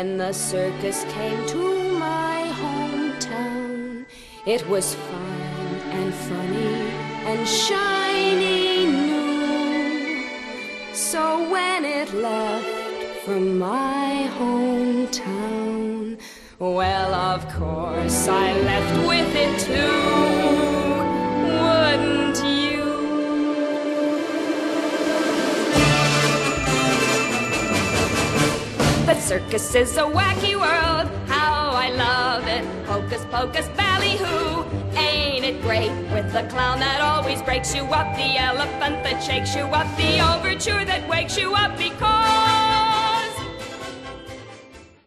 when the circus came to my hometown. It was fine and funny and shiny new. So when it left from my hometown, well, of course I left with it too. Wouldn't you? The circus is a wacky world, how I love it. Hocus pocus ballyhoo, ain't it great? With the clown that always breaks you up, the elephant that shakes you up, the overture that wakes you up because